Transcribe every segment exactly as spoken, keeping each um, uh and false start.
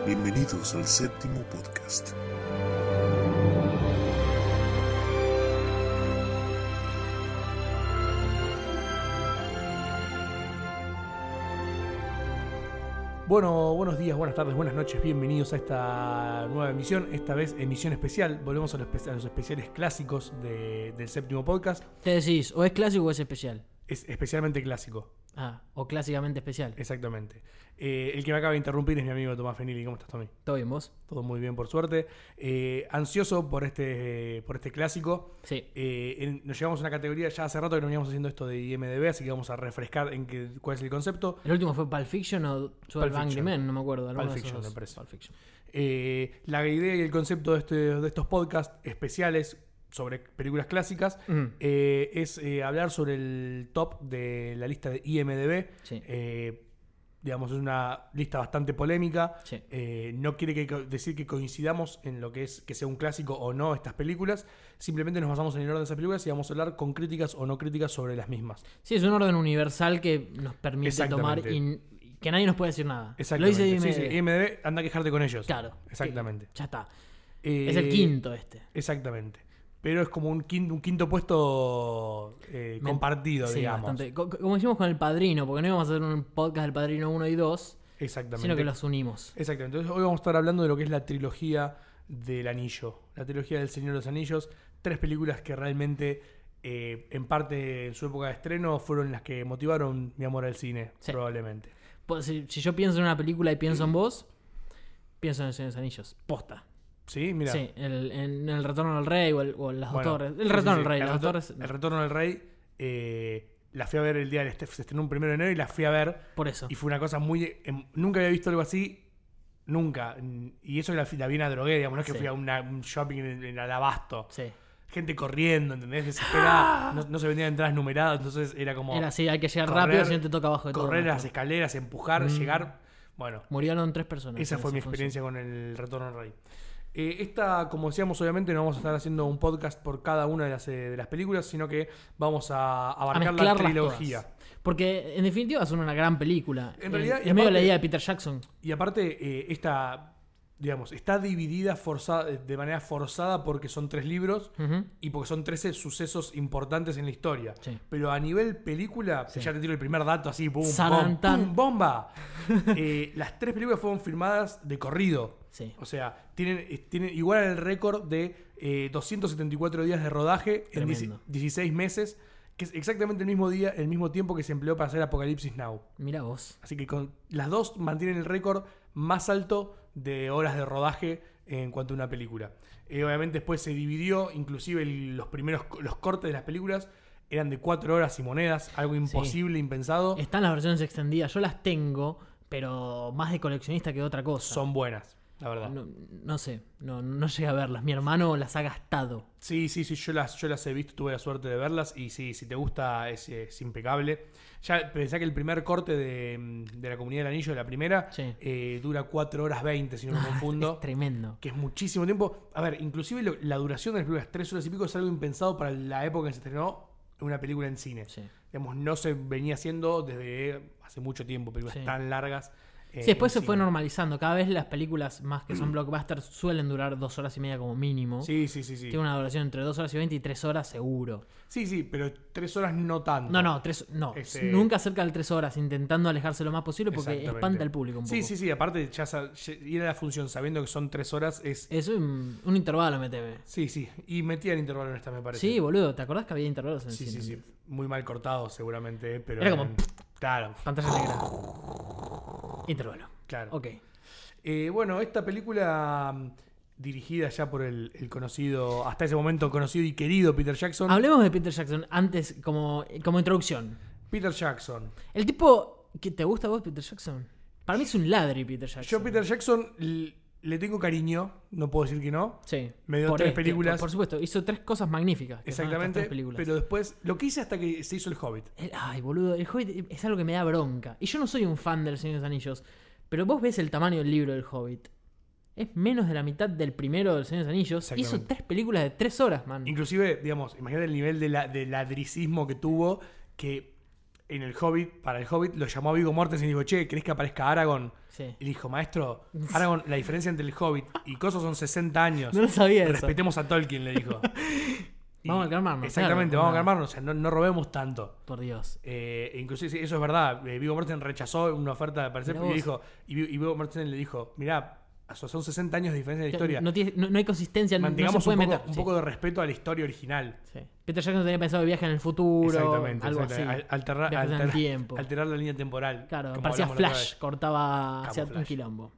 Bienvenidos al séptimo podcast. Bueno, buenos días, buenas tardes, buenas noches, bienvenidos a esta nueva emisión, esta vez emisión especial. Volvemos a los, espe- a los especiales clásicos de- del séptimo podcast. Te decís, o es clásico o es especial. Es especialmente clásico, Ah, o clásicamente especial. exactamente. Eh, el que me acaba de interrumpir es mi amigo Tomás Fenili. ¿Cómo estás, Tommy? ¿Todo bien vos? Todo muy bien, por suerte. Eh, ansioso por este, por este clásico. Sí. Eh, en- nos llevamos a una categoría, ya hace rato que no veníamos haciendo esto de I M D B, así que vamos a refrescar en qué, cuál es el concepto. ¿El último fue Pulp Fiction o twelve Angry Fiction. Men? No me acuerdo. alguno Pulp de esos Fiction, dos. me parece. Pulp Fiction. Eh, la idea y el concepto de, este, de estos podcasts especiales sobre películas clásicas Ujú. eh, es eh, hablar sobre el top de la lista de I M D B. Sí. Eh, digamos, es una lista bastante polémica. Sí. Eh, no quiere que, co- decir que coincidamos en lo que es que sea un clásico o no estas películas. Simplemente nos basamos en el orden de esas películas y vamos a hablar con críticas o no críticas sobre las mismas. Sí, es un orden universal que nos permite tomar Exactamente. y que nadie nos puede decir nada. Lo Exactamente. dice I M D B. Sí, sí, I M D B, anda a quejarte con ellos. Claro. Exactamente. Ya está. Eh, Es el quinto este. Exactamente. Pero es como un quinto, un quinto puesto eh, Me- compartido, Sí, digamos. bastante. Co- Como hicimos con El Padrino, porque no íbamos a hacer un podcast del Padrino uno y dos, Exactamente. sino que los unimos. Exactamente. Entonces hoy vamos a estar hablando de lo que es la trilogía del Anillo. La trilogía del Señor de los Anillos. Tres películas que realmente, eh, en parte en su época de estreno, fueron las que motivaron mi amor al cine, Sí. probablemente. Pues, Si, si yo pienso en una película y pienso en vos, pienso en El Señor de los Anillos. Posta. ¿Sí? Mira. Sí, el, en el Retorno del Rey o, el- o las Bueno, dos torres. sí, El sí, Retorno sí. del Rey, El las dos retor- torres. no, El Retorno del Rey, eh, la fui a ver el día del este, se estrenó un primero de enero y la fui a ver. por eso. Y fue una cosa muy... em, nunca había visto algo así. Nunca. Y eso que la, la vi en la drogué, digamos. No es que Sí. fui a una- un shopping en, en el abasto. Sí. Gente corriendo, ¿entendés? Desesperada. No, no se vendían entradas numeradas. Entonces era como... Era así, hay que llegar correr, rápido, si no te toca abajo de todo. correr las maestro. escaleras, empujar, Mm. llegar. Bueno, Murieron tres personas. esa en fue mi función. experiencia con el Retorno al Rey. Eh, esta, como decíamos, obviamente no vamos a estar haciendo un podcast por cada una de las, eh, de las películas, sino que vamos a A abarcar la mezclarlas trilogía. todas. Porque en definitiva son una gran película. En Eh, realidad, y es medio aparte- la idea de Peter Jackson. Y aparte, eh, esta, digamos, está dividida forzada, de manera forzada porque son tres libros Ujú. y porque son trece sucesos importantes en la historia. Sí. Pero a nivel película, Sí. ya te tiro el primer dato así, pum, pum, Sarantán. pum, bomba. Eh, las tres películas fueron filmadas de corrido. Sí. O sea, tienen, eh, tienen igual el récord de eh, doscientos setenta y cuatro días de rodaje en Tremendo. dieciséis meses, que es exactamente el mismo día, el mismo tiempo que se empleó para hacer Apocalipsis Now. Mira vos. Así que con, las dos mantienen el récord más alto de horas de rodaje en cuanto a una película. Eh, obviamente después se dividió, inclusive el- los primeros los cortes de las películas eran de cuatro horas y monedas, algo imposible, impensado. Están las versiones extendidas, yo las tengo, pero más de coleccionista que de otra cosa. Son buenas, la verdad. No, no sé, no, no llegué a verlas. Mi hermano las ha gastado. Sí, sí, sí, yo las, yo las he visto, tuve la suerte de verlas y sí, si te gusta es, es impecable. Ya pensá que el primer corte de, de la Comunidad del Anillo, de la primera, Sí. eh, dura cuatro horas veinte, si no me confundo. Es tremendo. Que es muchísimo tiempo. A ver, inclusive lo- la duración de las películas, tres horas y pico, es algo impensado para la época en que se estrenó una película en cine. Sí. Digamos, no se venía haciendo desde hace mucho tiempo, películas Sí. tan largas. eh, Sí, después en se fue cine. normalizando. Cada vez las películas más que son blockbusters suelen durar dos horas y media como mínimo. Sí, sí, sí, sí. Tiene una duración entre dos horas y veinte y tres horas seguro. Sí, sí, pero tres horas no tanto. No, no, tres, no. Ese- Nunca cerca de tres horas, intentando alejarse lo más posible porque Exactamente. espanta al público un poco. Sí, sí, sí. Aparte, ya sa- ya- ir a la función sabiendo que son tres horas es. Es un, un intervalo, meteme. Sí, sí. Y metía el intervalo en esta, me parece. Sí, boludo, ¿te acordás que había intervalos en el sí, cine? sí, sí. Muy mal cortado, seguramente. eh, Pero Era como- eran- Claro, Pantalla negra. Intervalo. claro. Ok. Eh, bueno, esta película mm, dirigida ya por el, el conocido, hasta ese momento conocido y querido Peter Jackson. Hablemos de Peter Jackson antes como, como introducción. Peter Jackson. El tipo que te gusta a vos, Peter Jackson. Para mí es un ladri, Peter Jackson. Yo a Peter Jackson l- le tengo cariño, no puedo decir que no. Sí. Me dio Por tres este, películas. Por, por supuesto, hizo tres cosas magníficas. que son estas Exactamente, tres películas. pero después, lo que hice hasta que se hizo El Hobbit. El- ay, boludo, el Hobbit es algo que me da bronca. Y yo no soy un fan del Señor de los Anillos, pero vos ves el tamaño del libro del Hobbit. Es menos de la mitad del primero del Señor de los Anillos. Hizo Exactamente. tres películas de tres horas, man. Inclusive, digamos, imagínate el nivel de, la, de ladricismo que tuvo, que en el Hobbit, para el Hobbit, lo llamó a Viggo Mortensen y dijo, che, ¿querés que aparezca Aragorn? Sí. Y le dijo, maestro, Aragorn, la diferencia entre el Hobbit y Coso son sesenta años. No lo sabía eso. Respetemos a Tolkien, le dijo. Vamos a calmarnos. Exactamente, claro, vamos a no. calmarnos, o sea, no, no robemos tanto. Por Dios. Eh, inclusive, sí, eso es verdad, eh, Viggo Mortensen rechazó una oferta de parecer Mirá y vos. dijo, y Vi- y Viggo Mortensen le dijo, mirá, son sesenta años de diferencia de historia. No, tiene- no- no hay consistencia, no- no Mantengamos se puede un, poco, meter. un Sí, poco de respeto a la historia original. sí. Peter Jackson tenía pensado viaje en el futuro, Exactamente, algo exactamente. así. Al- alterar, Viajes en el alterar- tiempo. alterar la línea temporal. Claro, como parecía hablamos la otra Flash, vez. cortaba hacia un Flash. quilombo.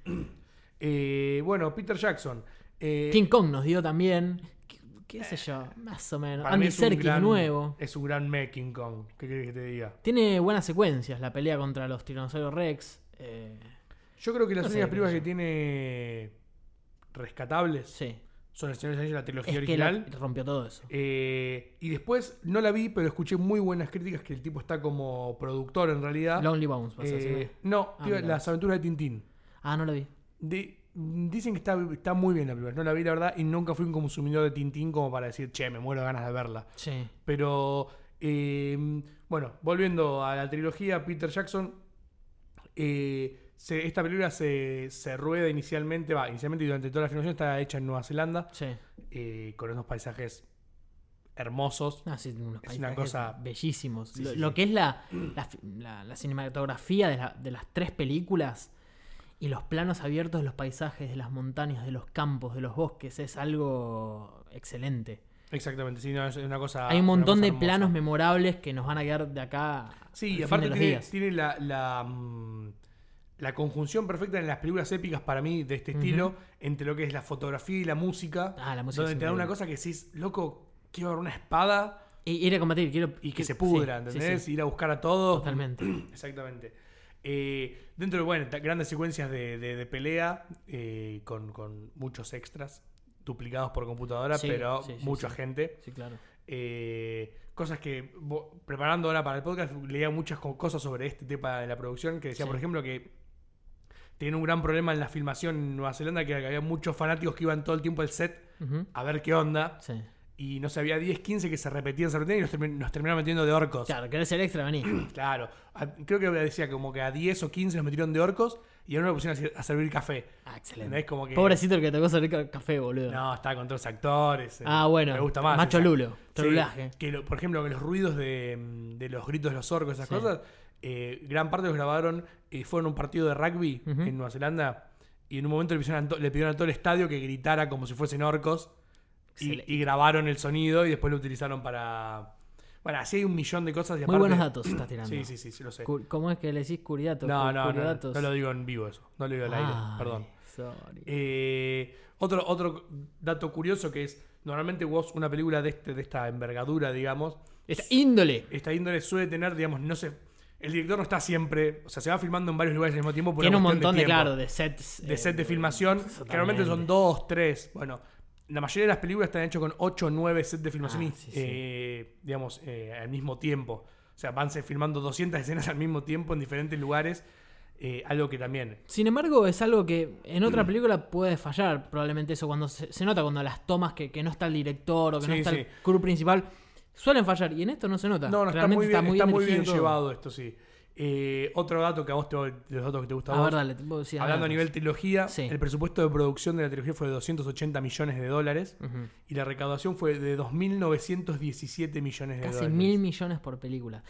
Eh, bueno, Peter Jackson. eh, King Kong nos dio también, qué, qué sé yo, más o menos. para mí Andy es un Serkis de gran- nuevo. Es un gran me King Kong. ¿Qué querés que te diga? Tiene buenas secuencias, la pelea contra los tiranosaurios Rex. eh, Yo creo que las No sé, únicas qué películas sé que yo. tiene rescatables sí, son El Señor de los Anillos, la trilogía es que la- original. rompió todo eso. Eh, y después no la vi, pero escuché muy buenas críticas que el tipo está como productor en realidad. Lonely Bones, vas a Eh, decir. no, Ah, tío, mirá. Las aventuras de Tintín. Ah, no lo vi. De- dicen que está, está muy bien la película. No la vi, la verdad, y nunca fui un consumidor de Tintín como para decir, che, me muero de ganas de verla. Sí. Pero, eh, bueno, volviendo a la trilogía, Peter Jackson, eh, se- esta película se, se rueda inicialmente, va, inicialmente y durante toda la filmación está hecha en Nueva Zelanda, Sí. eh, con unos paisajes hermosos. No, sí, unos Es una paisajes cosa- bellísimos. Sí, lo, sí, lo sí. que es la, la, la- la cinematografía de, la- de las tres películas y los planos abiertos de los paisajes, de las montañas, de los campos, de los bosques, es algo excelente. Exactamente, sí, no, es una cosa. Hay un una montón cosa de hermosa. planos memorables que nos van a quedar de acá. Sí, al y fin aparte de los tiene, días. tiene la, la, mm, la conjunción perfecta en las películas épicas para mí de este Ujú. estilo, entre lo que es la fotografía y la música, Ah, la música donde es te da una increíble. cosa que decís, loco, quiero ver una espada Y ir a combatir, quiero. y que sí, se pudra, sí, ¿entendés? sí, Ir a buscar a todos. totalmente. Exactamente. Eh, dentro de, bueno, ta- grandes secuencias de, de- de pelea, eh, con, con muchos extras, duplicados por computadora, Sí, pero sí, sí, mucha sí. gente. Sí, claro. Eh, cosas que, bo- preparando ahora para el podcast, leía muchas co- cosas sobre este tema de la producción, que decía, Sí. por ejemplo, que tenían un gran problema en la filmación en Nueva Zelanda, que había muchos fanáticos que iban todo el tiempo al set Ujú. a ver qué onda, Sí. y no sé, había diez, quince que se repetían, se repetían, y nos, termi- nos terminaron metiendo de orcos. Claro, querés ser extra, vení. Claro. A- creo que decía como que a diez o quince nos metieron de orcos, y ahora nos pusieron a ser- a servir café. Ah, ¿Entendés? excelente. Como que... Pobrecito el que tocó servir ca- café, boludo. No, estaba con todos los actores. eh, Ah, bueno. Me gusta más. Macho esa. Lulo. Sí, Trolaje. que lo- por ejemplo, que los ruidos de, mm, de los gritos de los orcos, esas Sí. cosas, eh, gran parte los grabaron, eh, fueron a un partido de rugby Ujú. en Nueva Zelanda, y en un momento le pidieron, a to- le pidieron a todo el estadio que gritara como si fuesen orcos, y, Excelente. y grabaron el sonido y después lo utilizaron para... Bueno, así hay un millón de cosas. Y Muy aparte- buenos datos estás tirando. Sí, sí, sí, sí, lo sé. Cu- ¿Cómo es que le decís curidato? No, Cu- no, no, no, curidatos. no lo digo en vivo eso, no lo digo al aire, Ay, perdón. sorry. Eh, otro, otro dato curioso que es, normalmente vos una película de, este, de esta envergadura, digamos, Esta índole. esta índole suele tener, digamos, no sé, el director no está siempre, o sea, se va filmando en varios lugares al mismo tiempo. Por Tiene un una cuestión montón de, tiempo, claro, de sets. de eh, set de filmación, totalmente. que normalmente son dos, tres, bueno, la mayoría de las películas están hechas con ocho o nueve sets de filmación, Ah, y, sí, sí. eh, digamos, eh, al mismo tiempo. O sea, van se filmando doscientas escenas al mismo tiempo en diferentes lugares, eh, algo que también... Sin embargo, es algo que en otra película puede fallar, probablemente eso, cuando se, se nota cuando las tomas que, que no está el director o que no Sí, está sí. el crew principal, suelen fallar, y en esto no se nota. No, no, está Realmente muy bien, está muy bien dirigido todo. llevado esto, sí. Eh, otro dato que a vos te, de los datos que te gusta a A vos, ver, dale. vos decís, hablando a datos. nivel trilogía, Sí. el presupuesto de producción de la trilogía fue de doscientos ochenta millones de dólares Ujú. y la recaudación fue de dos mil novecientos diecisiete millones de Casi dólares. mil millones por película.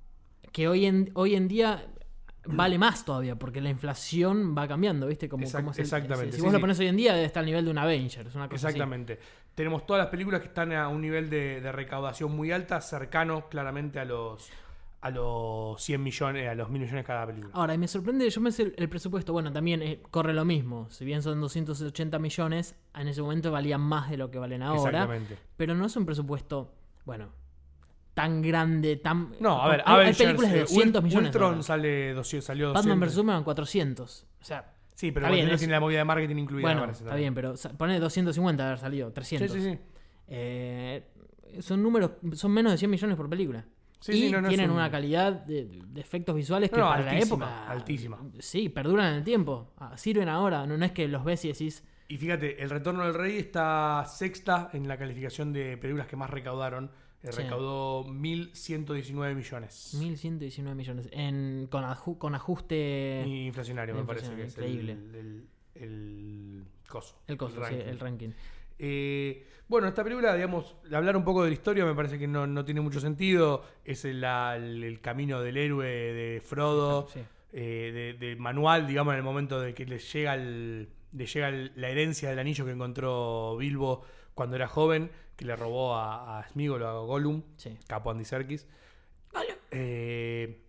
Que hoy en, hoy en día vale más todavía, porque la inflación va cambiando, ¿viste? Como, Exact- como es el- exactamente, Si, sí, vos lo sí. pones hoy en día, debe estar al nivel de un Avengers, una cosa así. Exactamente. Tenemos todas las películas que están a un nivel de, de recaudación muy alta, cercano claramente a los a los cien millones, a los mil millones cada película. Ahora, y me sorprende, yo me sé el, el presupuesto, bueno, también eh, corre lo mismo. Si bien son doscientos ochenta millones, en ese momento valían más de lo que valen ahora. Exactamente. Pero no es un presupuesto, bueno, tan grande, tan... No, a ver, hay, hay Avengers, películas de eh, doscientos Ul- millones. Ultron ahora. sale doscientos, salió Batman doscientos. versus Superman cuatrocientos. O sea, Sí, pero Está bueno, bien, no es- tiene la movida de marketing incluida. bueno, parece, está también. bien, pero sa- pone doscientos cincuenta de haber salido, Sí, trescientos. sí, sí. Eh, son números, son menos de cien millones por película. Sí, y sí, no, no es tienen un- una calidad de, de efectos visuales que No, no, para altísima, la época... altísima. Sí, perduran en el tiempo. Ah, sirven ahora. No, no es que los ves y decís... Y fíjate, El Retorno del Rey está sexta en la calificación de películas que más recaudaron Eh, Sí. Recaudó mil ciento diecinueve millones. mil ciento diecinueve millones. En, con, aju- con ajuste. Y inflacionario, me parece que Inflacionario, es el, increíble. el, el coso. el costo, sí, ranking. el ranking. Eh, bueno, esta película, digamos, hablar un poco de la historia me parece que no, no tiene mucho sentido. Es el, la- el- el camino del héroe de Frodo, Sí. eh, de, de manual, digamos, en el momento de que le llega, el, le llega el- la herencia del anillo que encontró Bilbo cuando era joven, que le robó a, a Sméagol o a Gollum, Sí. capo Andy Serkis. Eh,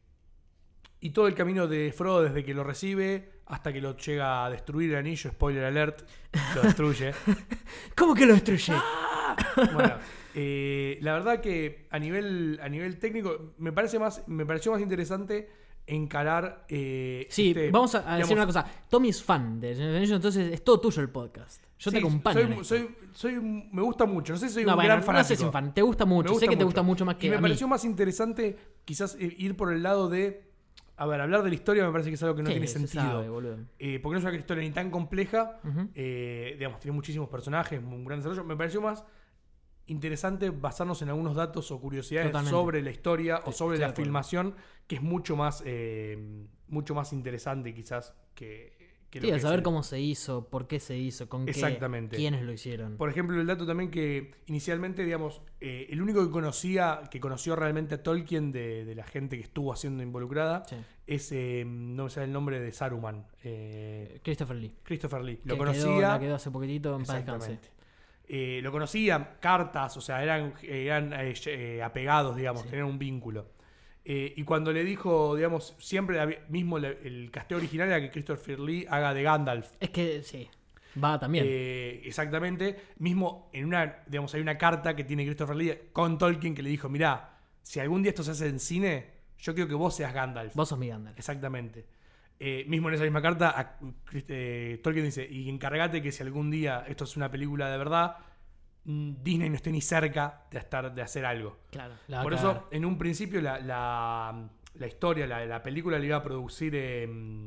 y todo el camino de Frodo desde que lo recibe hasta que lo llega a destruir el anillo, spoiler alert, lo destruye. ¿Cómo que lo destruye? Bueno, eh, la verdad que a nivel, a nivel técnico me parece más, me pareció más interesante encarar. Eh, Sí, este, vamos a, a decir digamos, una cosa. Tommy es fan de Señor de los Anillos, entonces es todo tuyo el podcast. Yo te sí, acompaño. Soy, en esto. soy, soy un- me gusta mucho. No sé si soy no, un bueno, gran no fanático. sé si fan. Te gusta mucho. Me gusta sé que te mucho. gusta mucho más que Y me a mí. pareció más interesante quizás eh, ir por el lado de. A ver, hablar de la historia me parece que es algo que no Sí, tiene se sentido. sabe, boludo. Eh, porque no es una historia ni tan compleja. Ujú. eh, digamos, tiene muchísimos personajes, un gran desarrollo. Me pareció más interesante basarnos en algunos datos o curiosidades Totalmente. sobre la historia o Sí, sobre estoy de la acuerdo. filmación, que es mucho más eh, mucho más interesante quizás que, que Sí, lo a que saber es el- cómo se hizo, por qué se hizo, con Exactamente. qué, quiénes lo hicieron. Por ejemplo, el dato también que inicialmente, digamos, eh, el único que conocía, que conoció realmente a Tolkien de, de la gente que estuvo haciendo involucrada, Sí. es, eh, no me sale el nombre de Saruman, eh, Christopher Lee. Christopher Lee. Que Lo quedó- conocía. la quedó hace poquitito en paz descanse. Exactamente. Eh, lo conocía, cartas, o sea, eran, eran eh, eh, apegados, digamos, Sí. tenían un vínculo. Eh, y cuando le dijo, digamos, siempre había- mismo le- el casteo original era que Christopher Lee haga de Gandalf. Es que sí, va también. Eh, exactamente. Mismo en una, digamos, hay una carta que tiene Christopher Lee con Tolkien que le dijo, mirá, si algún día esto se hace en cine, yo quiero que vos seas Gandalf. Vos sos mi Gandalf. Exactamente. Eh, mismo en esa misma carta, a- eh, Tolkien dice, y encárgate que si algún día esto es una película de verdad, mm, Disney no esté ni cerca de, estar, de hacer algo. Claro. la va a Por cagar. eso, en un principio, la, la, la historia, la, la película la iba a producir eh,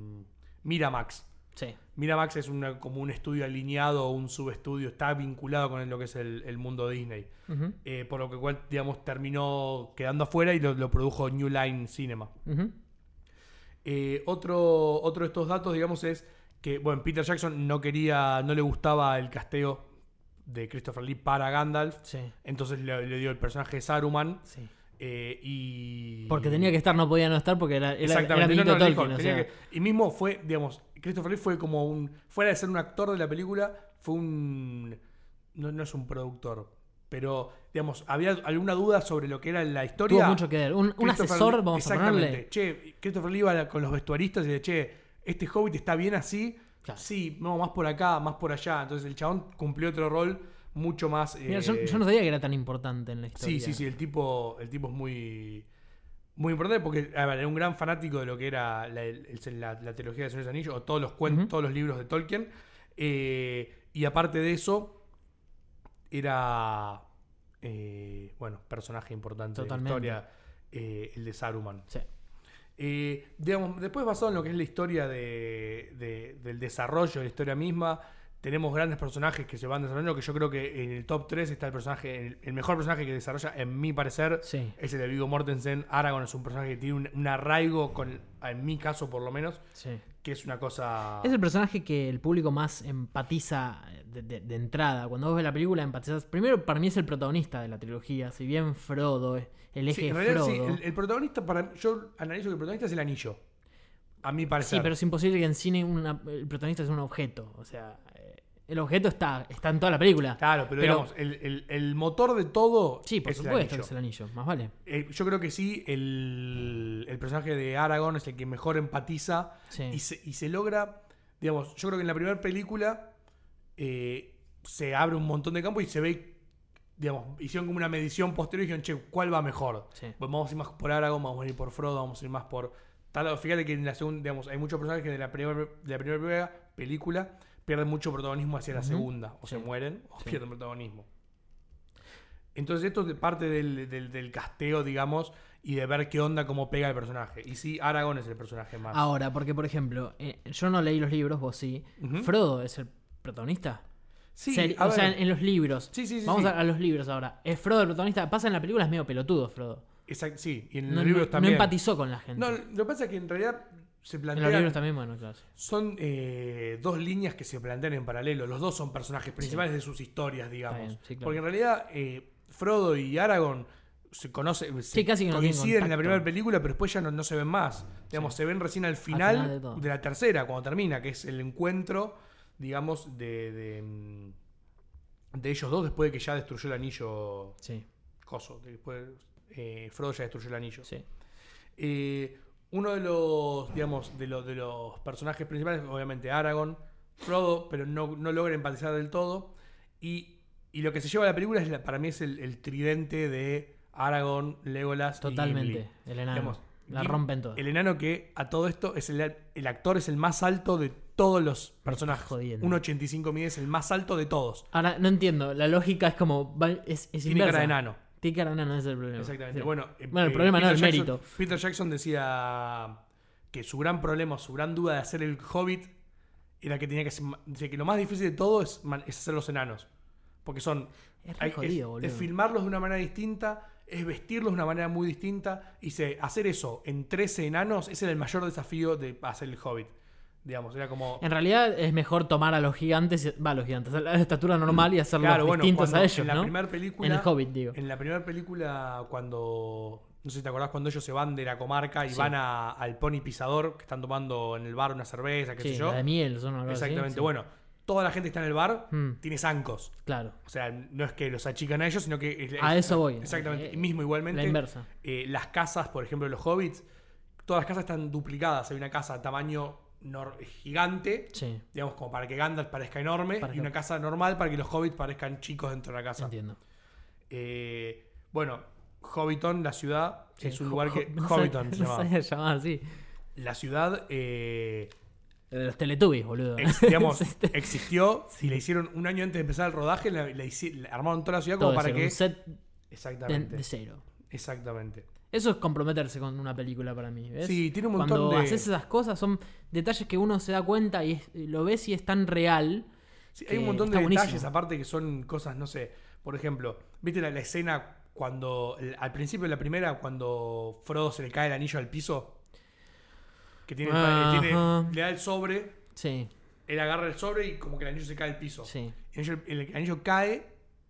Miramax. Sí. Miramax es una, como un estudio alineado o un subestudio, está vinculado con lo que es el, el mundo Disney. Ujú, Eh, por lo que cual, digamos, terminó quedando afuera y lo, lo produjo New Line Cinema. ujú. Eh, otro, otro de estos datos, digamos, es que, bueno, Peter Jackson no quería, no le gustaba el casteo de Christopher Lee para Gandalf, Sí, entonces le, le dio el personaje de Saruman. sí. eh, y Porque tenía que estar, no podía no estar porque era, era, era Exactamente, no, amiguito no, de le dijo, Tolkien. o tenía sea, que- y mismo fue, digamos, Christopher Lee fue como un, fuera de ser un actor de la película, fue un, no, no es un productor, pero, digamos, había alguna duda sobre lo que era la historia. tuvo mucho que ver. Un, un Christopher asesor, Lee- vamos a exactamente. ponerle. Che, Christopher Lee iba con los vestuaristas y de, che, este Hobbit está bien así. Claro. Sí, no, más por acá, más por allá. Entonces el chabón cumplió otro rol mucho más. Mira, eh, yo, yo no sabía que era tan importante en la historia. Sí, sí, sí, el tipo, el tipo es muy, muy importante porque a ver, era un gran fanático de lo que era la, el- la- la trilogía de Señor de los Anillos o todos los cuentos, Ujú. todos los libros de Tolkien. Eh, y aparte de eso, era, eh, bueno, personaje importante Totalmente. de la historia, eh, el de Saruman. Sí. Eh, digamos, después basado en lo que es la historia de, de- del desarrollo de la historia misma, tenemos grandes personajes que se van desarrollando, que yo creo que en el top tres está el personaje, el, el mejor personaje que desarrolla, en mi parecer, Sí. es el de Viggo Mortensen. Aragorn es un personaje que tiene un, un arraigo, con, en mi caso por lo menos, Sí. que es una cosa... Es el personaje que el público más empatiza de, de- de entrada. Cuando vos ves la película, empatizás. Primero, para mí es el protagonista de la trilogía. Si bien Frodo es el eje Sí, de en realidad, Frodo. sí, el, el protagonista, para yo analizo que el protagonista es el anillo, a mi parecer. Sí, pero es imposible que en cine una- el protagonista sea un objeto. O sea, eh, el objeto está, está en toda la película. Claro, pero, Pero- digamos, el, el- el motor de todo Sí, por es el supuesto que anillo. es el anillo. Más vale. Eh, yo creo que sí, el, el personaje de Aragorn es el que mejor empatiza Sí. y, se, y se logra, digamos, yo creo que en la primera película eh, se abre un montón de campo y se ve, digamos, hicieron como una medición posterior y dijeron, che, ¿cuál va mejor? Sí. Pues vamos a ir más por Aragorn, vamos a ir por Frodo, vamos a ir más por... Tal, fíjate que en la segunda, digamos, hay muchos personajes que de la primera, de la primera película pierden mucho protagonismo hacia la Ujú. segunda, o Sí. se mueren o Sí. pierden protagonismo. Entonces esto es parte del, del, del casteo, digamos, y de ver qué onda, cómo pega el personaje. Y sí, Aragorn es el personaje más... Ahora, porque por ejemplo, eh, yo no leí los libros, vos sí. Ujú. ¿Frodo es el protagonista? Sí, Seri- a o sea, ver. en, en los libros. Sí, sí, sí, Vamos sí. A, a los libros ahora. Es Frodo el protagonista. Pasa en la película, es medio pelotudo, Frodo. Exacto, sí, y en No, los libros no- también. no empatizó con la gente. No, lo que pasa es que en realidad se en plantean... los libros también, bueno, claro. Son eh, dos líneas que se plantean en paralelo. Los dos son personajes principales de sus historias, digamos. Está bien, sí, claro. Porque en realidad eh, Frodo y Aragorn se conocen, se Sí, casi que no tienen coinciden en la contacto. primera película, pero después ya no, no se ven más. Digamos, Sí. se ven recién al final, final de todo. de la tercera, cuando termina, que es el encuentro, digamos, de, de, mm, de ellos dos después de que ya destruyó el anillo Sí, coso. Después eh, Frodo ya destruyó el anillo. sí. Eh, uno de los, digamos, de, los de los personajes principales, obviamente Aragorn, Frodo, pero no, no logra empatizar del todo. Y, y lo que se lleva a la película es la- para mí es el, el tridente de Aragorn, Legolas y Totalmente. Gimli. El enano. Digamos, la Gim- rompen todo. El enano que a todo esto es el, el actor es el más alto de todos los personajes. jodiendo. uno ochenta y cinco mide, es el más alto de todos. Ahora, no entiendo. La lógica es como. va- Es, es Tiene inversa. cara de enano. Tiene cara de enano, ese es el problema. Exactamente. Sí. Bueno, eh, Bueno, el eh, problema no, Peter el Jackson- mérito. Peter Jackson decía que su gran problema, su gran duda de hacer el Hobbit era que tenía que ser, dice que lo más difícil de todo es, man- es hacer los enanos. Porque son. Es re hay- jodido, es, boludo. es filmarlos de una manera distinta, es vestirlos de una manera muy distinta. Y se, hacer eso en trece enanos, ese era el mayor desafío de hacer el Hobbit. Digamos, era como. En realidad es mejor tomar a los gigantes, va, a los gigantes, a la estatura normal y hacerlos Claro, bueno, distintos cuando a ellos, en la ¿no? primera película. En el Hobbit, digo. En la primera película, cuando. No sé si te acordás cuando ellos se van de la comarca y Sí. van a- al Pony Pisador, que están tomando en el bar una cerveza, qué Sí, sé yo. la de miel, son una cosa así, Exactamente. sí. Bueno, toda la gente que está en el bar Mm. tiene zancos. Claro. O sea, no es que los achican a ellos, sino que. es- A es- eso voy. Exactamente. Eh, Y mismo, igualmente. La inversa. eh, las casas, por ejemplo, de los hobbits, todas las casas están duplicadas. Hay una casa tamaño nor- gigante. Sí, Digamos, como para que Gandalf parezca enorme, Para y que- una casa normal para que los hobbits parezcan chicos dentro de la casa. entiendo. Eh, bueno, Hobbiton, la ciudad, Sí, es un jo- lugar jo- que. no Hobbiton se sabía- no llamaba. sabía llamar así. La ciudad, eh, De los Teletubbies, boludo. ex- digamos, Este- existió y le hicieron un año antes de empezar el rodaje, la, la hici- la armaron toda la ciudad todo como para eso, que. un set de, Exactamente. de cero. Exactamente. Eso es comprometerse con una película para mí, ¿ves? Sí, tiene un montón Cuando de. haces esas cosas son detalles que uno se da cuenta y es- lo ves y es tan real. Sí, hay un que montón de está detalles, buenísimo. aparte que son cosas, no sé. Por ejemplo, ¿viste la, la escena cuando. el- al principio de la primera, cuando Frodo se le cae el anillo al piso? Que tiene, el pa- Ajá. tiene- le da el sobre, Sí, él agarra el sobre y como que el anillo se cae al piso. sí, El anillo, el anillo cae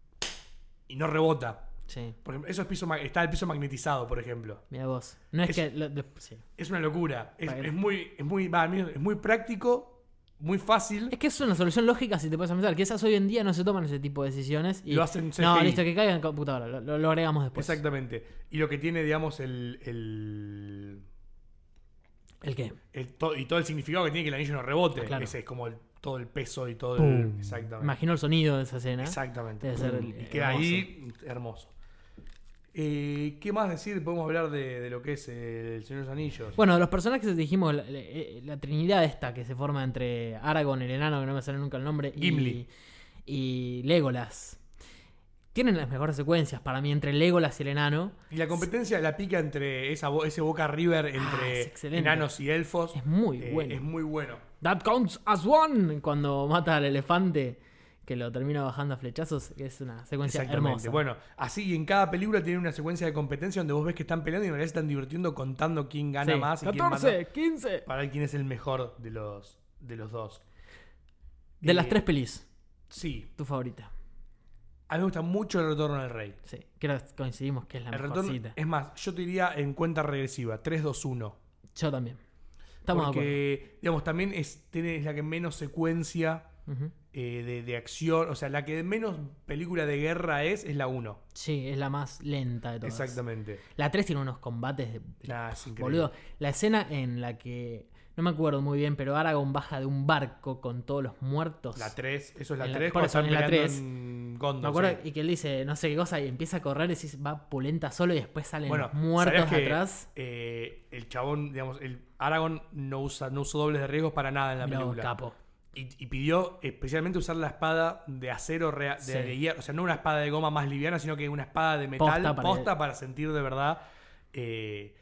y no rebota. sí. Por ejemplo, eso es piso, ma- está el piso magnetizado, por ejemplo. Mira vos. No es, Es- que. lo- lo- sí. Es una locura. Es, Para que- es muy, es muy, va, a mí es muy práctico, muy fácil. Es que es una solución lógica si te puedes pensar. Que esas hoy en día no se toman ese tipo de decisiones. Y Lo hacen C G I. No, listo, que caiga en computadora. Lo, lo- lo agregamos después. Exactamente. Y lo que tiene, digamos, el, el, ¿El qué? el to- y todo el significado que tiene que el anillo no rebote. Ah, claro. Ese es como el- todo el peso y todo el. Pum. Exactamente. Imagino el sonido de esa escena. Exactamente. Debe ser Pum. el- y queda hermoso. ahí hermoso. Eh, ¿Qué más decir? Podemos hablar de, de lo que es el Señor de los Anillos. Bueno, los personajes dijimos, la, la- la trinidad esta que se forma entre Aragorn, el enano, que no me sale nunca el nombre, y, Gimli. y Legolas. Tienen las mejores secuencias para mí entre Legolas y el enano. Y la competencia, la pica entre esa, bo- ese Boca River Ah, entre es excelente. enanos y elfos. Es muy eh, bueno. Es muy bueno. That counts as one. Cuando mata al elefante, que lo termina bajando a flechazos, que es una secuencia Exactamente. hermosa. Bueno, así en cada película tiene una secuencia de competencia donde vos ves que están peleando y en realidad se están divirtiendo contando quién gana Sí. más y quién catorce, mata, quince. para ver quién es el mejor de los, de los dos. De las Eh, tres pelis, Sí. tu favorita. A mí me gusta mucho El Retorno del Rey. Sí, creo que coincidimos que es la El mejorcita. retorno, es más, yo te diría en cuenta regresiva, tres, dos, uno. Yo también. Estamos de Porque, digamos, también es, tiene, es la que menos secuencia acuerdo. Ujú. eh, de, de acción, o sea, la que menos película de guerra es, es la uno. Sí, es la más lenta de todas. Exactamente. La tres tiene unos combates de... Nah, es increíble. Boludo, la escena en la que... No me acuerdo muy bien, pero Aragorn baja de un barco con todos los muertos. La tres, eso es la En la- tres, por cuando eso, están en la peleando tres, en Gondor. Me acuerdo sí. y que él dice no sé qué cosa y empieza a correr y decís, va pulenta solo y después salen Bueno, los muertos ¿sabías que, atrás. eh, el chabón, digamos, el Aragorn no usa, no usó dobles de riesgos para nada en la Mirá vos, película. capo. Y, y pidió especialmente usar la espada de acero real, de, Sí. de hierro, o sea, no una espada de goma más liviana, sino que una espada de metal Posta posta para- para, sentir de verdad eh,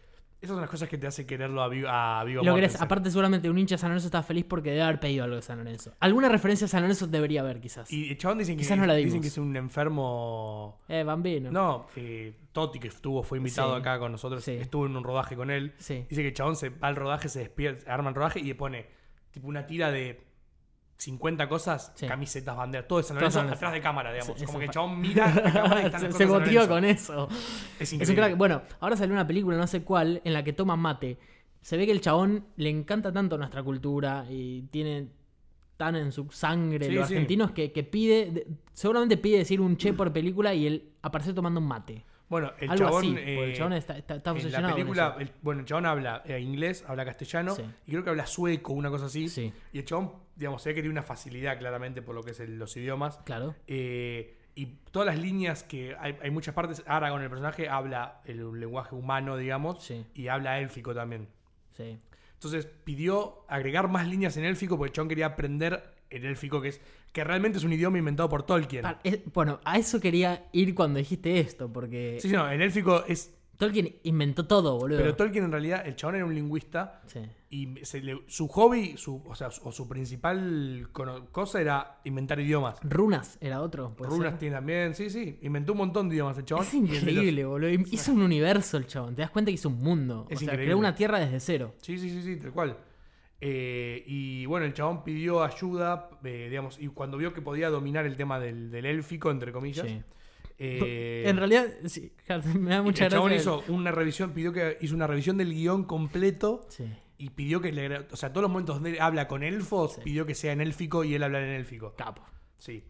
Esas son las cosas que te hace quererlo a Viggo, a Viggo Lo querés, Mortensen. aparte seguramente un hincha de San Lorenzo está feliz porque debe haber pedido algo de San Lorenzo. Alguna referencia a San Lorenzo debería haber, quizás. Y el chabón dicen que, Quizás no la dimos. dicen que es un enfermo... Eh, Bambino. No, eh, Totti, que estuvo, fue invitado Sí. acá con nosotros, Sí. estuvo en un rodaje con él. Sí. Dice que el chabón se va al rodaje, se despierta, arma el rodaje y le pone tipo una tira de cincuenta cosas, Sí. camisetas, banderas, todo de San Todo Lorenzo San Lorenzo. atrás de cámara, digamos. Sí, Como eso que el fa- chabón mira la cámara y están las se cosas se de San motiva Lorenzo. con eso. Es Es un increíble. crack. Bueno, ahora salió una película, no sé cuál, en la que toma mate. Se ve que el chabón le encanta tanto nuestra cultura y tiene tan en su sangre Sí, los sí. argentinos que, que pide, de- seguramente pide decir un che por película y él aparece tomando un mate. Bueno, el Algo chabón, así, porque el eh, chabón está, está, está en obsesionado la con película, eso. el- bueno, el chabón habla eh, inglés, habla castellano Sí. y creo que habla sueco, una cosa así. Sí. Y el chabón, digamos, se ve que tiene una facilidad claramente por lo que es el- los idiomas. Claro. Eh, y todas las líneas que hay, hay muchas partes, Aragorn, el personaje, habla el, un lenguaje humano, digamos, Sí. y habla élfico también. Sí. Entonces pidió agregar más líneas en élfico porque el chabón quería aprender el élfico, que es que realmente es un idioma inventado por Tolkien. Pa- es- bueno, a eso quería ir cuando dijiste esto, porque Sí, sí, no, el élfico es... Tolkien inventó todo, boludo. Pero Tolkien en realidad, el chabón era un lingüista Sí. y se le- su hobby, su, o sea, su, o su principal cono- cosa era inventar idiomas. Runas era otro. ¿puede Runas ser? tiene también, sí, sí. Inventó un montón de idiomas el chabón. Es y el de los- increíble, boludo. Hizo un universo el chabón. Te das cuenta que hizo un mundo. Es o sea, increíble. creó una tierra desde cero. Sí, sí, sí, sí, tal cual. Eh, y bueno, el chabón pidió ayuda, eh, digamos, y cuando vio que podía dominar el tema del, del élfico, entre comillas. Sí. eh, En realidad, sí, me da mucha el chabón gracia. hizo una revisión, pidió que hizo una revisión del guión completo Sí. y pidió que le, o sea, todos los momentos donde él habla con elfos, Sí. pidió que sea en élfico y él hablar en élfico. Capo. Sí.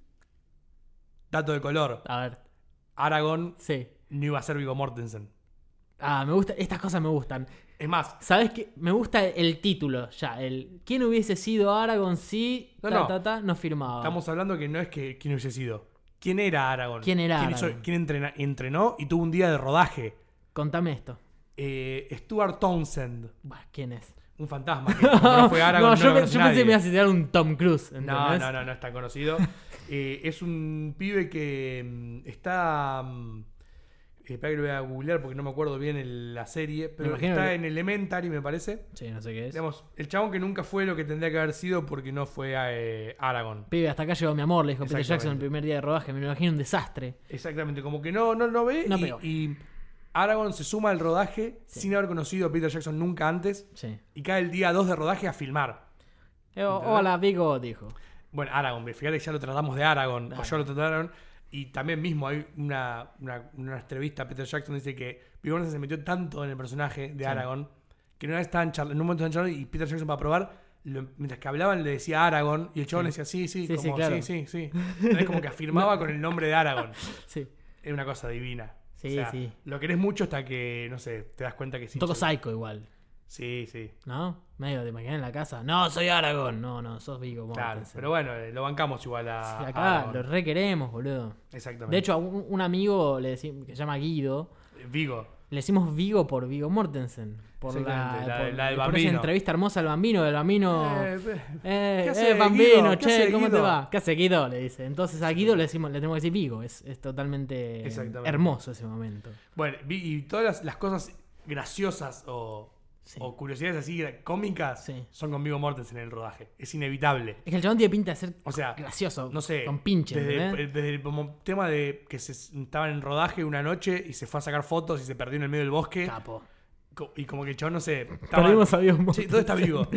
Dato de color. A ver. Aragorn Sí. no iba a ser Viggo Mortensen. Ah, me gusta. Estas cosas me gustan. Es más, ¿Sabes qué? Me gusta el título ya. El ¿quién hubiese sido Aragorn si No, ta, no. ta, ta, no firmaba? estamos hablando que no es que quién hubiese sido. ¿Quién era Aragorn? ¿Quién era ¿Quién, hizo- Aragorn? quién entrena- entrenó y tuvo un día de rodaje? Contame esto. Eh, Stuart Townsend, Buah, ¿quién es? un fantasma que como no fue Aragorn, no, no, yo, lo pe- conoce yo pensé nadie. que me ibas a citar un Tom Cruise. No, ¿entendés? no, no, no es tan conocido. Eh, es un pibe que mm, está... mm, eh, espera que lo voy a googlear porque no me acuerdo bien el- la serie, pero imagino está que- en Elementary, me parece. Sí, no sé qué es. Digamos, el chabón que nunca fue lo que tendría que haber sido porque no fue eh, Aragorn. Pibe, hasta acá llegó mi amor, le dijo Peter Exactamente. Jackson el primer día de rodaje. Me lo imagino un desastre. Exactamente, como que no, no lo ve No y, pegó. y Aragorn se suma al rodaje Sí. sin haber conocido a Peter Jackson nunca antes Sí. y cae el día dos de rodaje a filmar. Eh, oh, ¿Entendés? hola, Vigo, dijo. Bueno, Aragorn, fíjate que ya lo tratamos de Aragorn, Dale. o yo lo traté de Aragorn, y también mismo hay una, una, una entrevista a Peter Jackson dice que Viggo Mortensen se metió tanto en el personaje de Sí. Aragorn que una vez estaban charla- en un momento estaban charlando y Peter Jackson para probar, lo- mientras que hablaban le decía Aragorn y el chabón Sí. le decía sí, sí, Sí, sí, como claro. sí, sí, sí. Es como que afirmaba con el nombre de Aragorn. Sí. Es una cosa divina. Sí, O sea, sí. Lo querés mucho hasta que, no sé, te das cuenta que sí. Un poco che. psycho igual. Sí, sí. ¿No? Medio te imaginas en la casa. No, soy Aragorn. No, no, sos Vigo Claro, Mortensen. pero bueno, eh, lo bancamos igual a, Sí, a acá Aragorn. lo re queremos, boludo. Exactamente. De hecho, a un, un amigo le decimos, que se llama Guido, Vigo. le decimos Vigo por Vigo Mortensen. Por la, Exactamente, la- por, la del por esa Bambino. entrevista hermosa al Bambino. El Bambino. Eh, Eh, ¿qué eh, hace, Bambino, Guido? ¿Qué che, hace, ¿cómo te Guido? va? ¿Qué hace Guido? Le dice. Entonces a Guido le decimos, le tenemos que decir Vigo. Es, es totalmente Exactamente. hermoso ese momento. Bueno, vi- y todas las, las cosas graciosas o, Sí. o curiosidades así gra- cómicas Sí. son con Viggo Mortensen en el rodaje. Es inevitable. Es que el chabón tiene pinta de ser O sea, gracioso. no sé, Con pinche. desde, ¿entendés? desde el como tema de que se estaban en rodaje una noche y se fue a sacar fotos y se perdió en el medio del bosque. Capo. Co- Y como que el chabón, no sé. estaba- Perdimos a Vigo Sí, Mortensen. ¿dónde está Vigo?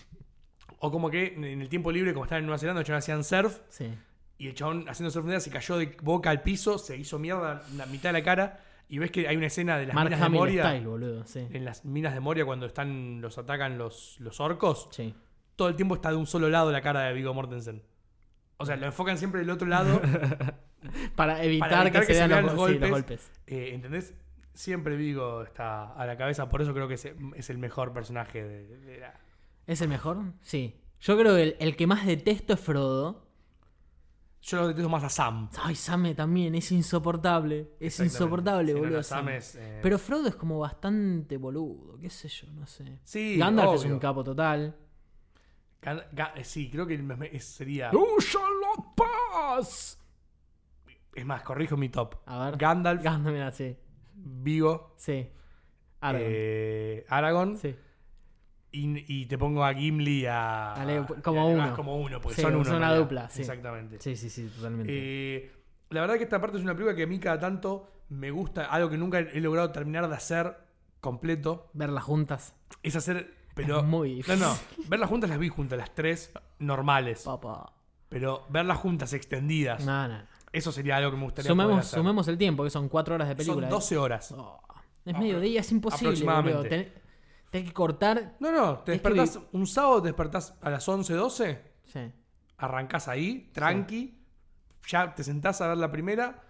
O como que en el tiempo libre, como estaban en Nueva Zelanda, el chabón hacían surf Sí. y el chabón haciendo surf un día se cayó de boca al piso, se hizo mierda la mitad de la cara y ves que hay una escena de las Mark minas de Hamill Moria. style, boludo. Sí. En las minas de Moria cuando están los atacan los, los orcos, Sí. todo el tiempo está de un solo lado la cara de Viggo Mortensen. O sea, lo enfocan siempre del otro lado. Para evitar, Para evitar que, se vean los, los sí, los golpes. golpes. eh, ¿Entendés? Siempre Viggo está a la cabeza, por eso creo que es, es el mejor personaje de, de la... ¿Es el mejor? Sí. Yo creo que el, el que más detesto es Frodo. Yo lo detesto más a Sam. Ay, Sam también, es insoportable. Es Exactamente. insoportable, Sí, no, boludo. no, Sam Sam. es, eh, Pero Frodo es como bastante boludo, qué sé yo, no sé. Sí, Gandalf es obvio. un capo total. Gan- Ga- eh, sí, creo que el me- es- sería... ¡You shall not pass! Es más, corrijo mi top. A ver. Gandalf, Gandalf, mira, sí. Viggo, Sí. Aragorn. eh, Aragorn Sí. y, y te pongo a Gimli a, Dale, como a- uno. como uno, porque Sí, son uno. son en una realidad. dupla, sí. Exactamente. Sí, sí, sí, totalmente. Eh, la verdad que esta parte es una película que a mí cada tanto me gusta, algo que nunca he logrado terminar de hacer completo, Verlas juntas. es hacer, pero Es muy no, difícil. no, verlas juntas las vi juntas, las tres normales, Papá. pero verlas juntas extendidas, No, no. eso sería algo que me gustaría poder Sumemos, hacer. sumemos el tiempo, que son cuatro horas de película. Son doce horas. Oh, es Ah, mediodía, es imposible. aproximadamente. Boludo. Ten- Tenés que cortar. No, no, te Es que despertás un sábado, te despertás a las once, doce, Sí. arrancás ahí, tranqui, ya te sentás a ver la primera,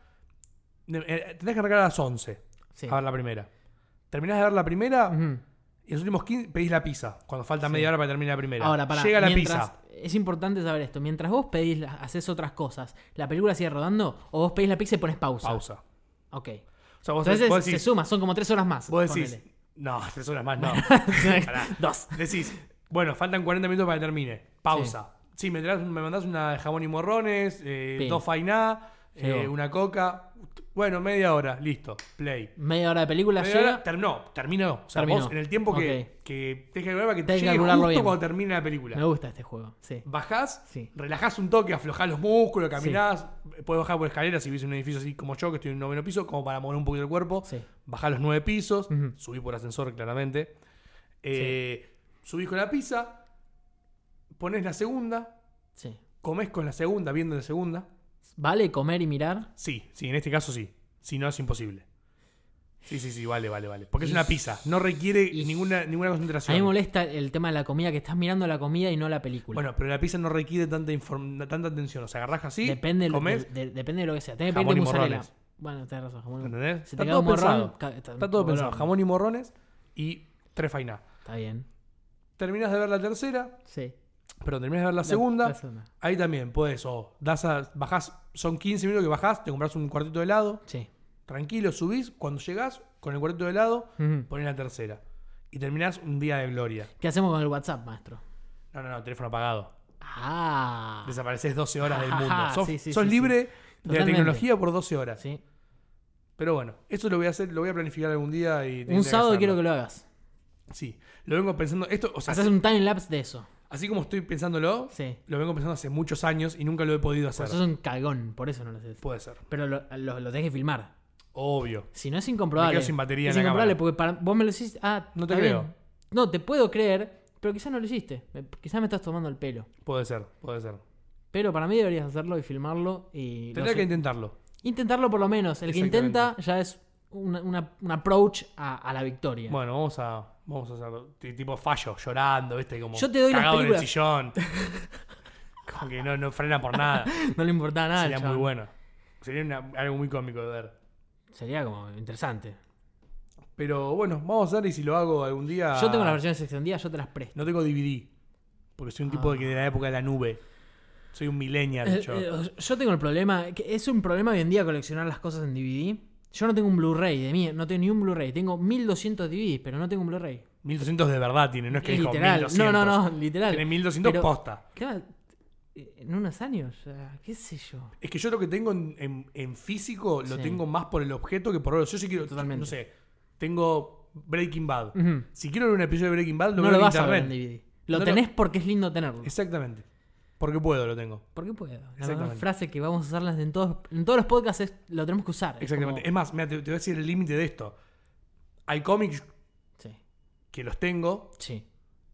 eh, tenés que arrancar a las once Sí. a ver la primera. Terminás de ver la primera Ujú. y en los últimos quince pedís la pizza, cuando falta Sí. media hora para terminar la primera. Ahora, para Llega la mientras, pizza, es importante saber esto. Mientras vos pedís, la- haces otras cosas, ¿la película sigue rodando? ¿O vos pedís la pizza y pones pausa? pausa. Ok. O sea, vos, Entonces vos se decís, suma, son como tres horas más. vos decís ponele. no, tres horas más no. Pará. Dos. Decís, bueno, faltan cuarenta minutos para que termine. Pausa. Sí, me, traes- me mandás una de jamón y morrones, eh, Pim. dos fainá, eh, Llegó. una coca. Bueno, media hora, listo, play. Media hora de película Media llega. hora, ter- no, terminó. O sea, Terminó. vos en el tiempo que, Ok. que tenés que ver para que Tenés que llegue calcularlo justo bien. cuando termine la película. Me gusta este juego. Sí. Bajás, Sí. relajás un toque, aflojás los músculos, caminás, podés bajar por escaleras si vivís en un edificio así como yo, que estoy en un noveno piso, como para mover un poquito el cuerpo. Sí. Bajás los nueve pisos, Ujú. subí por ascensor claramente. Eh, Subís con la pizza, ponés la segunda, Sí. comés con la segunda, viendo la segunda. ¿Vale comer y mirar? Sí, sí, en este caso sí. Si no, es imposible. Sí, sí, sí, vale, vale, vale. Porque es una pizza, no requiere Y- ninguna, ninguna A concentración. mí me molesta el tema de la comida, que estás mirando la comida y no la película. Bueno, pero la pizza no requiere tanta, inform- tanta atención. O sea, agarrás así, depende, de lo- comés, de, de- depende de lo que sea. Tenés que jamón pedirte y mozzarella. morrones. Bueno, tenés razón. Jamón y- ¿entendés? Si te Está queda todo un morrón, pensado. ca- Está todo pensado. morrón. Jamón y morrones y tres fainá. Está bien. Terminás de ver la tercera, Sí. perdón, terminás de ver la segunda. La segunda. Ahí también podés, o das a, bajás, son quince minutos que bajás, te compras un cuartito de helado, Sí. tranquilo, subís, cuando llegás, con el cuartito de helado, Ujú. ponés la tercera. Y terminás un día de gloria. ¿Qué hacemos con el WhatsApp, maestro? No, no, no, teléfono apagado. Ah. Desapareces doce horas del Ajá, mundo. Sos, sí, sí, sos sí, libre de la Totalmente. tecnología por doce horas. Sí. Pero bueno, eso lo voy a hacer, lo voy a planificar algún día y Un sábado quiero que lo hagas. Sí, lo vengo pensando, esto, o sea, Haces un time lapse de eso. así como estoy pensándolo, Sí. lo vengo pensando hace muchos años y nunca lo he podido Pues hacer. sos un cagón, por eso no lo haces. Puede ser. Pero lo, lo, lo tenés que filmar. Obvio. Si no es incomprobable. Me quedo sin batería es en la incomprobable cámara. porque para, vos me lo hiciste. Ah, No te está creo. bien. No, te puedo creer, pero quizás no lo hiciste. Me- Quizás me estás tomando el pelo. Puede ser, puede ser. Pero para mí deberías hacerlo y filmarlo. Y Tendría lo- que intentarlo. intentarlo por lo menos. El que Exactamente. intenta ya es una- una- un approach a, a la victoria. Bueno, vamos a, vamos a hacerlo. T- Tipo fallo, llorando, ¿viste? Como Yo te doy las cagado en el películas. sillón. Como que no, no frena por nada. No le importaba nada. al Sería muy chabón. bueno. Sería una- algo muy cómico de ver. Sería como interesante. Pero bueno, vamos a ver y si lo hago algún día. Yo tengo las versiones extendidas, yo te las presto. No tengo D V D. Porque soy un tipo Ah. de que de la época de la nube. Soy un millennial. Eh, yo. eh, yo tengo el problema, que es un problema hoy en día coleccionar las cosas en D V D. Yo no tengo un Blu-ray de mí, no tengo ni un Blu-ray. Tengo mil doscientos D V D, pero no tengo un Blu-ray. mil doscientos de verdad tiene, no es que dijo Literal. mil doscientos. No, no, no, literal. Tiene mil doscientos Pero- posta. Claro, en unos años, o sea, qué sé yo. Es que yo lo que tengo en, en- en físico lo Sí. tengo más por el objeto que por oro. Yo sí quiero, Totalmente. no sé, tengo Breaking Bad. Ujú. Si quiero ver un episodio de Breaking Bad, lo No veo lo en vas a ver internet. en D V D. Lo No lo- tenés porque es lindo tenerlo. Exactamente. Porque puedo, lo tengo. Porque puedo. La Exactamente. frase que vamos a usarlas en todos, en todos los podcasts es lo tenemos que usar. Es Exactamente. como- Es más, mira, te, te voy a decir el límite de esto. Hay cómics Sí, que los tengo sí.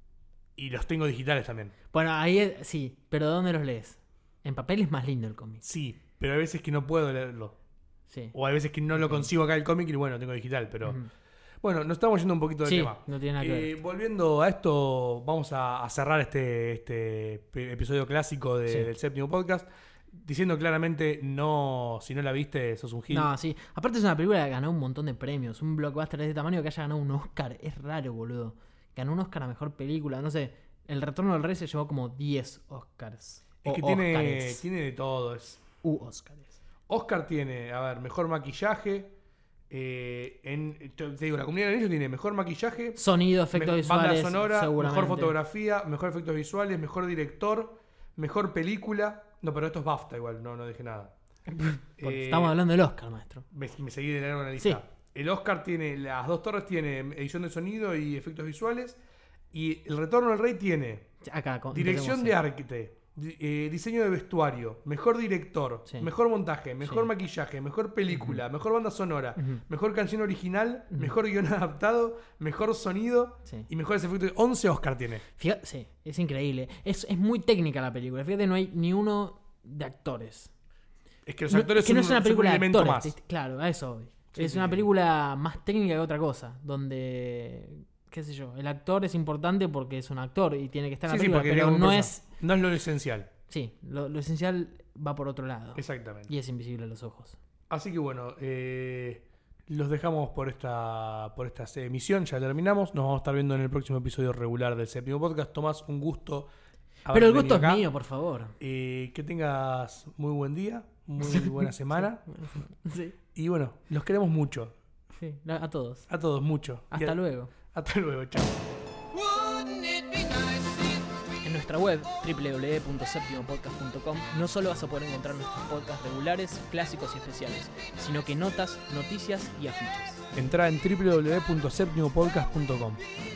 y los tengo digitales también. Bueno, ahí es- sí, pero ¿dónde los lees? En papel es más lindo el cómic. Sí, pero hay veces que no puedo leerlo. Sí. O hay veces que no lo consigo acá el cómic y bueno, tengo digital, pero... Ujú. Bueno, nos estamos yendo un poquito del Sí, tema. no tiene nada que Eh, ver. volviendo a esto, vamos a, a cerrar este, este pe- episodio clásico de- Sí. del séptimo podcast, diciendo claramente, no, si no la viste, sos un gil. No, sí. Aparte es una película que ganó un montón de premios. Un blockbuster de ese tamaño que haya ganado un Oscar. Es raro, boludo. Ganó un Oscar a mejor película. No sé. El Retorno del Rey se llevó como diez Oscars. es O que tiene, Óscares. tiene de todo. Es- U Oscars. Oscar tiene, a ver, mejor maquillaje. eh, en, te te digo, la Comunidad del Anillo tiene mejor maquillaje, Sonido, efectos me- visuales. banda sonora, seguramente. mejor fotografía, mejor efectos visuales, mejor director, mejor película. No, pero esto es BAFTA igual, no, no dije nada. Porque Eh, estamos hablando del Oscar, maestro. Me, me seguí de largo en la Sí. lista. El Oscar tiene, las dos torres tiene edición de sonido y efectos visuales. Y El Retorno del Rey tiene Acá, con, dirección de arte, di- eh, diseño de vestuario, mejor director, Sí. mejor montaje, mejor Sí. maquillaje, mejor película, uh-huh. mejor banda sonora, uh-huh. mejor canción original, uh-huh. mejor guion adaptado, mejor sonido Sí. y mejores efectos. once Oscar tiene. Fíjate, sí, es increíble. Es, es muy técnica la película. Fíjate, no hay ni uno de actores. Es que los No, actores es que no son, es una un- son un película de elemento actores. más. ¿viste? Claro, a eso voy. Sí, es sí, una sí. película más técnica que otra cosa. Donde, qué sé yo, el actor es importante porque es un actor y tiene que estar en Sí, la sí, película, porque pero digamos, no cosa, es... no es lo esencial. Sí, lo, lo esencial va por otro lado. Exactamente. Y es invisible a los ojos. Así que bueno, eh, los dejamos por esta, por esta emisión. Ya terminamos. Nos vamos a estar viendo en el próximo episodio regular del séptimo podcast. Tomás, un gusto. haber Pero el venido gusto es acá. mío, por favor. Eh, que tengas muy buen día, muy buena semana. Sí, Y bueno, los queremos mucho. sí, a todos. A todos, mucho. Y Hasta a- luego. Hasta luego, chao. En nuestra web doble u doble u doble u punto séptimo podcast punto com no solo vas a poder encontrar nuestros podcasts regulares, clásicos y especiales, sino que notas, noticias y afiches. Entrá en doble u doble u doble u punto séptimo podcast punto com.